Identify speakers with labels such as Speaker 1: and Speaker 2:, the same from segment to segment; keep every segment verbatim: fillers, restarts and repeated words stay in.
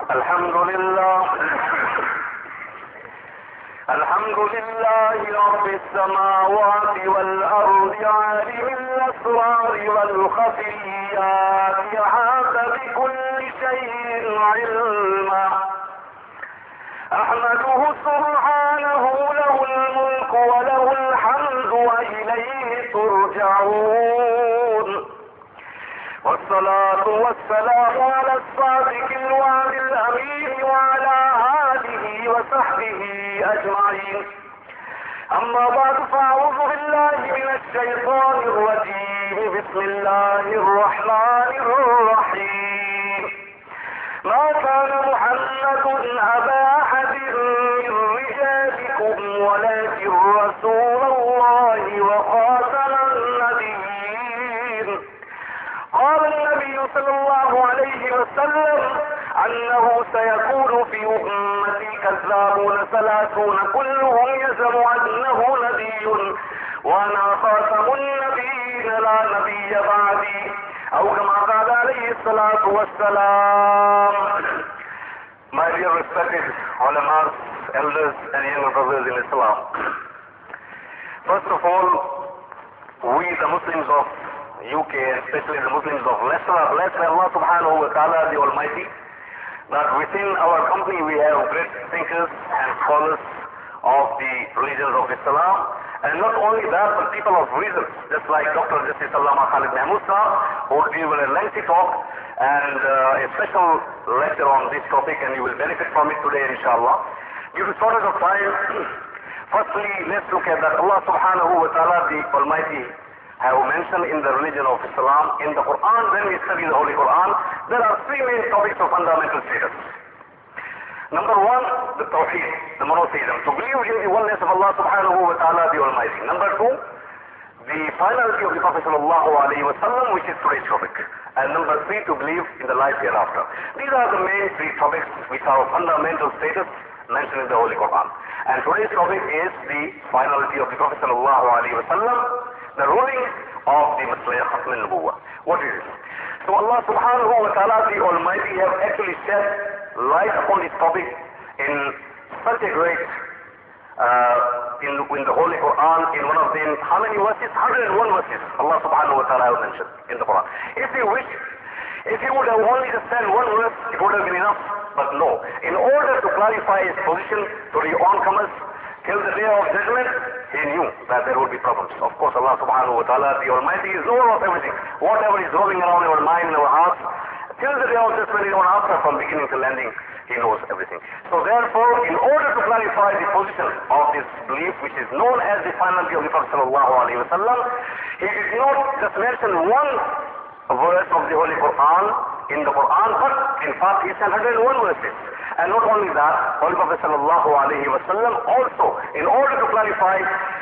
Speaker 1: الحمد لله الحمد لله رب السماوات والأرض عالم الأسرار والخفيات أحاط بكل شيء علما أحمده سبحانه له الملك وله الحمد وإليه ترجعون والصلاة والسلام على الصادق الوعد الأمين وعلى آله وصحبه أجمعين. أما بعد فأعوذ بالله من الشيطان الرجيم. بسم الله الرحمن الرحيم. ما كان محمد أبا أحد من رجالكم ولكن رسول الله وخاتم النبيين. قال النبي صلى الله عليه وسلم انه سيكون في امتي كذابون ثلاثون كلهم يزعم انه نبي وانا خاتم النبيين لا نبي بعدي او كما قال عليه الصلاه والسلام. My dear respected ulamas, elders and younger brothers in Islam, first of all, we the Muslims of U K, especially the Muslims of Leicester, blessed by Allah subhanahu wa ta'ala the Almighty, that within our company we have great thinkers and scholars of the religions of Islam, and not only that, but people of reason, just like Doctor Justice Allama Khalid Mahmood Sahab, who will give a lengthy talk and uh, a special lecture on this topic, and you will benefit from it today inshallah. Due to shortage of time, firstly let's look at that Allah subhanahu wa ta'ala the Almighty have mentioned in the religion of Islam, in the Quran, when we study the Holy Quran, there are three main topics of fundamental status. Number one, the Tawheed, the monotheism, to believe in the oneness of Allah subhanahu wa ta'ala the Almighty. Number two, the finality of the Prophet sallallahu alayhi wa sallam, which is today's topic. And number three, to believe in the life hereafter. These are the main three topics which are of fundamental status mentioned in the Holy Quran. And today's topic is the finality of the Prophet sallallahu alayhi wa sallam, the ruling of the Maslayah Khatm al-Nubuwwah. What is it? So Allah subhanahu wa ta'ala the Almighty have actually shed light upon this topic in such a great uh, in, in the Holy Quran. In one of them, how many verses? one hundred one verses Allah subhanahu wa ta'ala have mentioned in the Quran. If you wish, if you would have only just said one verse, it would have been enough. But no, in order to clarify his position to the oncomers till the day of judgment, he knew that there would be problems. Of course, Allah subhanahu wa ta'ala, the Almighty, is knower of everything. Whatever is rolling around in our mind and our hearts, till the day of judgment, he won't answer from beginning to landing. He knows everything. So therefore, in order to clarify the position of this belief, which is known as the finality of the Prophet sallallahu alayhi wa sallam, he did not just mention one verse of the Holy Quran in the Quran, but in fact he said one hundred one verses. And not only that, Holy Prophet sallallahu alayhi wa sallam also, in order to clarify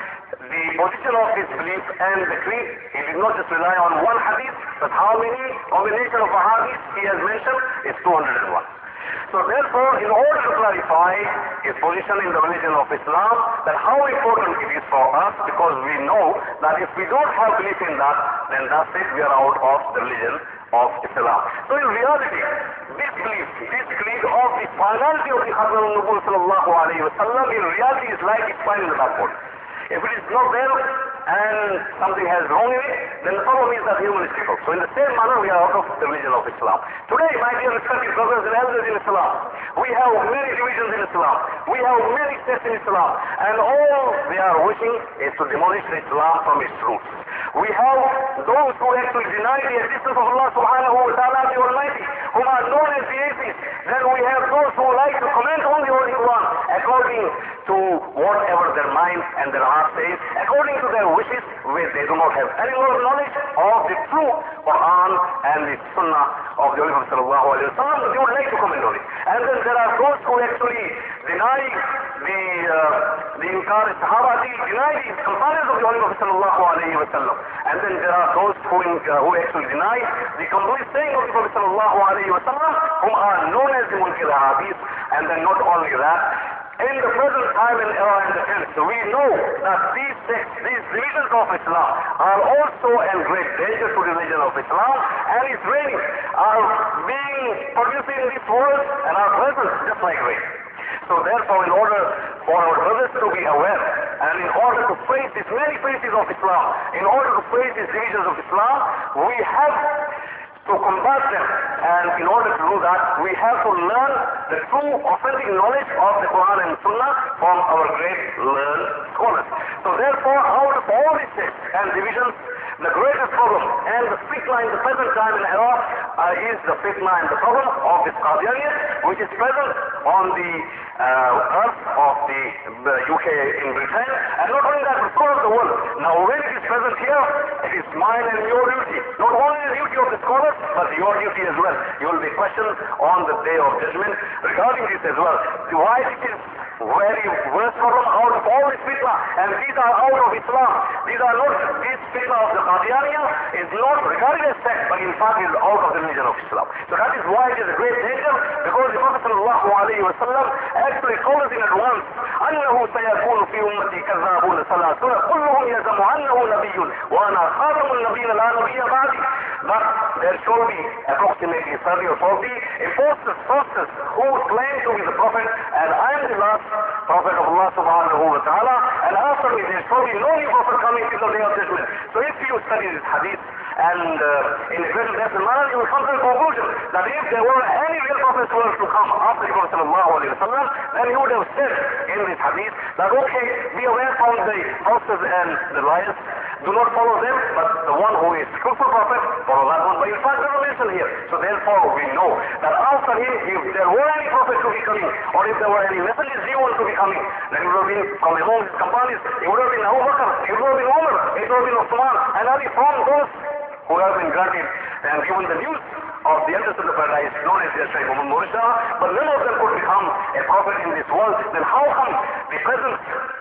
Speaker 1: the position of his belief and the creed, he did not just rely on one hadith, but how many combination of hadith he has mentioned is two hundred one. So therefore, in order to clarify his position in the religion of Islam, that how important it is for us, because we know that if we don't have belief in that, then that's it, we are out of the religion of Islam. So in reality, this belief, this creed of the finality of the Khatm al-Nubuwwah sallallahu alayhi wa sallam, in reality is like it's fine in the backboard. If it is not there and something has wrong in it, then the problem is that human is crippled. So in the same manner, we are out of the religion of Islam. Today, my dear respected brothers and elders in Islam, we have many divisions in Islam. We have many sects in Islam. And all they are wishing is to demolish Islam from its roots. We have those who actually deny the existence of Allah subhanahu wa ta'ala the Almighty, whom are known as the atheists. Then we have those who like to comment on the Holy Quran according to whatever their mind and their heart says, according to their wishes, where they do not have any more knowledge of the true Quran and the Sunnah of the Holy Prophet sallallahu alayhi wa sallam, but they would like to comment on it. And then there are those who actually deny the uh, the Inkar Sahaba, deny the companions of the Holy Prophet sallallahu alayhi wa sallam. And then there are those who, in, uh, who actually deny the complete saying of the Prophet sallallahu alayhi wa sallam, whom are known as the Munkir Hadith. And then not only that, in the present time and era and the tense, we know that these sects, these divisions of Islam are also in great danger to the religion of Islam, and its reigning are being produced in this world and are present just like rain. So therefore, in order for our brothers to be aware, and in order to face these many faces of Islam, in order to face these divisions of Islam, we have to combat them. And in order to do that, we have to learn the true, authentic knowledge of the Quran and Sunnah from our great learned scholars. So therefore, out of all these sects and divisions, the greatest problem and the fitna in the present time and era uh, is the fitna and the problem of this Qadianiyat, which is present on the uh, earth of the, the U K in Britain, and not only that, but all over the world. Now when it is present here, it is mine and your duty, not only the duty of the scholars, but your duty as well. You will be questioned on the day of judgment regarding this as well. Why it is very worst problem out of all this fitna, and these are out of Islam. These are not, this fitna of the Qadianiyah is not regarded as sect, but in fact is out of the religion of Islam. So that is why it is a great danger, because the Prophet sallallahu alayhi wa sallam actually told us in advance, أنه سيكون في أمتي كذابون ثلاثون كلهم يزعم أنه نبي وأنا خاتم النبيين لا نبي بعدي. But there shall be approximately thirty or forty impostors, fosters who claim to be the Prophet, and I am the last Prophet of Allah subhanahu wa ta'ala, and after me there shall be no new Prophet coming till the day of judgment. So if you study this hadith and uh, in a greater depth and manner, you will come to the conclusion that if there were any real prophets were to come after the Prophet sallallahu alayhi wa sallam, then he would have said in this hadith that okay, be aware from the falsers and the liars, do not follow them, but the one who is truthful prophet, follow that one. But in fact, there are mentioned here. So therefore, we know that after him, if there were any prophet to be coming, or if there were any messengers due to be coming, then it would have been from among his companions. It would have been Abu Bakr, it would have been Umar, it would have been Uthman, and Ali, from those who have been granted and given the news of the entrance of the paradise, known as the Shaykh Muhammad Mursa, but none of them could become a prophet in this world. Then how come the present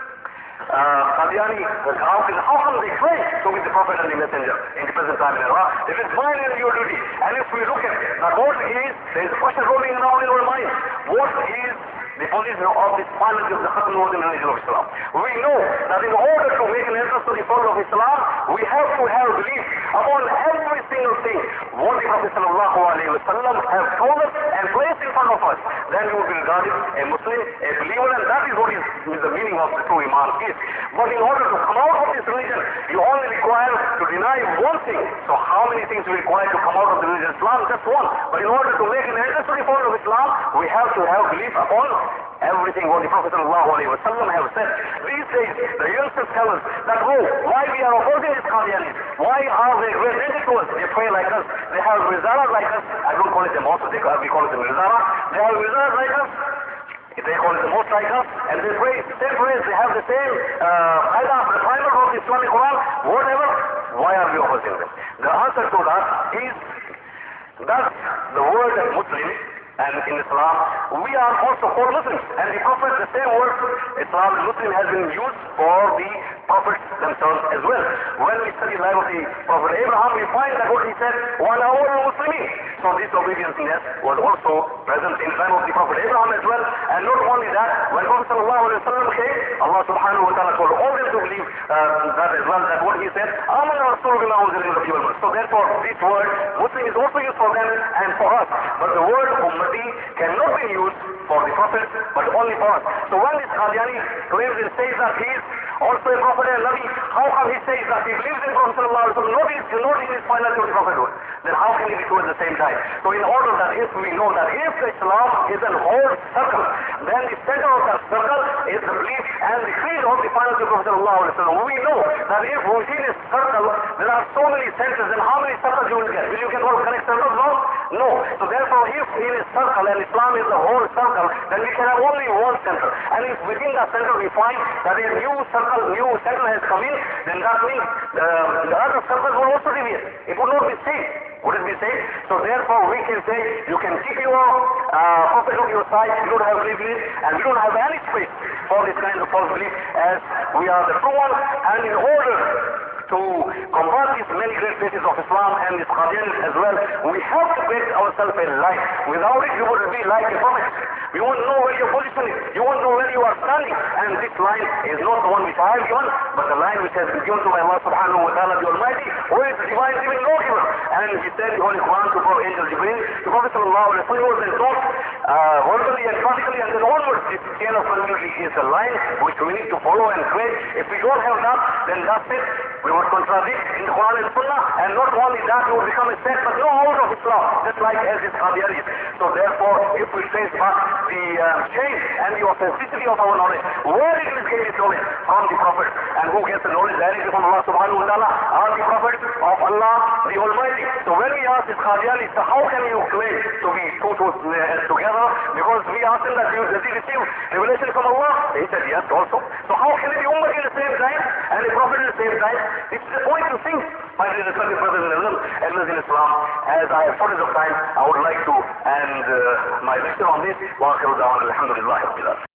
Speaker 1: Uh, Qadiani, how, how come they claim to be the Prophet and the Messenger in the present time in Iraq? It is mine and your duty. And if we look at that, what is, there is a question rolling around in our mind. What is the position of this finality of the Khatm Northern religion of Islam? We know that in order to make an entrance to the fold of Islam, we have to have belief upon every single thing what the Prophet sallallahu alayhi wa sallam have told us and placed in front of us. Then you will be regarded a Muslim, a believer, and that is what is, is the meaning of the true Iman is. But in order to come out of this religion, you only require to deny one thing. So how many things we require to come out of the religion of Islam? Just one. But in order to make an entrance to the fold of Islam, we have to have belief upon everything what the Prophet sallallahu alayhi wa sallam have said. These days, the youngsters tell us that, oh, why we are opposing these Qadianis? Why are they great danger to us? They pray like us. They have rizalas like us. I don't call it them also, they, we call it them rizala. They have rizalas like us. They call it the most like us, and they pray same prayers. They have the same uh, ayah, the primer of the Islamic Quran, whatever. Why are we opposing them? The answer to that is that the word Muslim, and in Islam, we are also called Muslims. And the Prophet, the same word, Islam, Muslim, has been used for the prophets themselves as well. When we study the life of the Prophet Abraham, we find that what he said, وَأَنَا أَوَّلُ الْمُسْلِمِينَ. So this obedience was also present in the time of the Prophet Abraham as well. And not only that, when Prophet sallallahu alayhi wa sallam came, Allah subhanahu wa ta'ala told all them to believe uh, that as well, that what he said, آمَنَ رَسُولُ بِمَا أُنزِلَ إِلَيْهِ وَالْمُرْسَلُونَ. So therefore, this word, Muslim, is also used for them and for us. But the word Ummati cannot be used for the Prophet, but only for us. So when this Qadiani claims and says that he is also a Prophet and Nabi, how come he says that he believes in Prophet sallallahu alayhi wa sallam, not in, not in his final to the Prophethood? Then how can he be true at the same time? So in order that if we know that if Islam is an whole circle, then the center of that circle is the belief and the creed of the final to Prophet sallallahu alayhi wa sallam. We know that if within a circle there are so many centers, then how many circles you will get? Will you get all connect circles? No? No. So therefore if in a circle and Islam is the whole circle, then we can have only one center. And if within that center we find that a new circle, new center has come in, then that means uh, the other circles will also deviate. It would not be safe. Would it be safe? So therefore we can say, you can keep your uh, prophet on your side, you don't have belief in it, and we don't have any space for this kind of false belief, as we are the true one. And in order to combat these many great faces of Islam and this Qadianism as well, we have to create ourselves a line. Without it, you would be like a prophet. You won't know where your position is. You won't know where you are standing. And this line is not the one which I have given, but the line which has been given to by Allah subhanahu wa ta'ala, the Almighty, who is the divine living lawgiver. And he said the Holy Quran to Prophet Angel Jibreel, to Prophet sallallahu alayhi wa sallam, was then taught uh, verbally and practically, and then onwards. This chain of continuity is the line which we need to follow and create. If we don't have that, then that's it. We would contradict in the Quran and Sunnah, and not only that, we would become a sect, but no out of Islam, just like as is Qadianism. So therefore, if we trace back the um, chain and the authenticity of our knowledge, where it is getting its knowledge? From the Prophet. And who gets the knowledge directly from Allah subhanahu wa ta'ala? Are the prophets of Allah, the Almighty. So when we ask this Qadiani, so how can you claim to be two to, uh, together? Because we asked him that you did he receive revelation from Allah? He said yes also. So how can it be Ummah in the same time and the Prophet in the same time? It's the point to think, my dear brothers and sisters in Islam. As I have shortage of time, I would like to end uh, my lecture on this. Wa akhiru da'wana alhamdulillahi rabbil alamin.